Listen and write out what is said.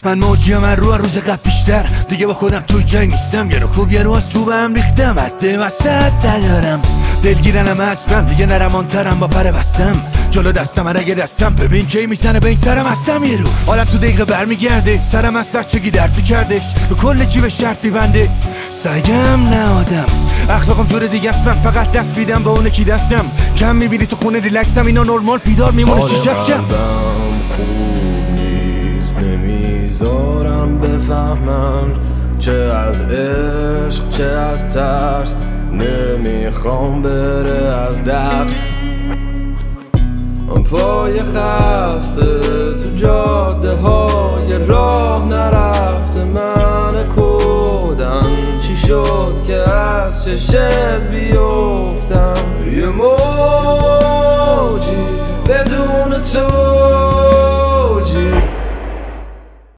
من موجیم رو روز قبل بیشتر، دیگه با خودم توی جنگ نیستم. یه رو خوب یه رو از تو به هم ریختم، حد وسط ندارم. دلگیرنم اسبم دیگه نرمانترم، با پر بستم جلو دستم اگه دستم ببین کی میزنه به این سرم هستم. یه رو حالم تو دقیقه برمیگرده، سرم از بچگی درد میکردش، رو کل جیب شرط میبنده. سگم نه آدم، اخلاقم جور دیگه است، من فقط دست بیدم به اونه کی دستم. کم میبینی تو خونه ریلکسم، اینا نرمال بیدار میمونه چی شفشم. خوب نیست نمیذارم بفهمن، چه از عشق چه از ترس، نمیخوام بره از دست. پای خسته تو جاده های راه نرفته من کودن، چی شد که از چشت بیفتم. یه موجی بدون تو